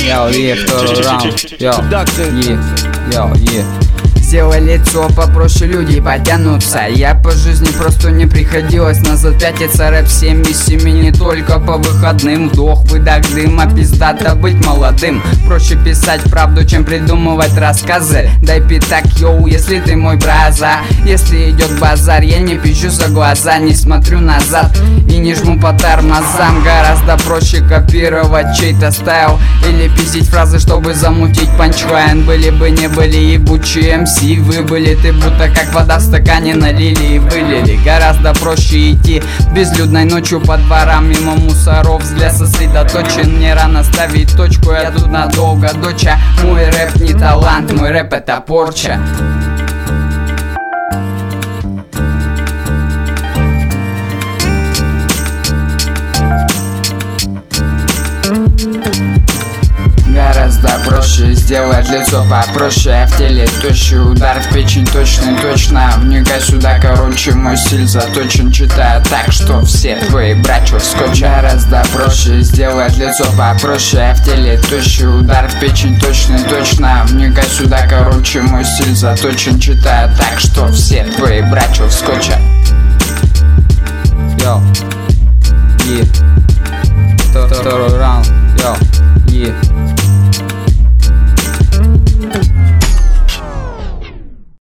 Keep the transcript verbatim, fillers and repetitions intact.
Йоу, е, второй раунд. Йоу, е, йоу, е. Сделай лицо попроще, люди потянутся. Я по жизни просто не приходилось назад пятиться. Рэп семь из семи не только по выходным. Вдох, выдох дыма, пиздато быть молодым. Проще писать правду, чем придумывать рассказы. Дай пятак, йоу, если ты мой браза. Если идет базар, я не пищу за глаза. Не смотрю назад и не жму по тормозам. Гораздо проще копировать чей-то стайл или пиздить фразы, чтобы замутить панчлайн. Были бы не были ебучие эм си. Вы были, ты будто как вода в стакане налили и вылили. Гораздо проще идти безлюдной ночью по дворам мимо мусоров. Взгляд сосредоточен, мне рано ставить точку. Я тут надолго, доча. Мой рэп не талант, мой рэп это порча. Гораздо проще сделать лицо попроще. А в теле тощий удар в печень точно, точно. Вникай сюда, короче, мой стиль заточен. Читаю так, что все твои братья скотча. Гораздо проще сделать лицо попроще. А в теле тощий удар в печень точно, точно. Вникай сюда, короче, мой стиль заточен. Читаю так, что все твои братья скотча. Йоу.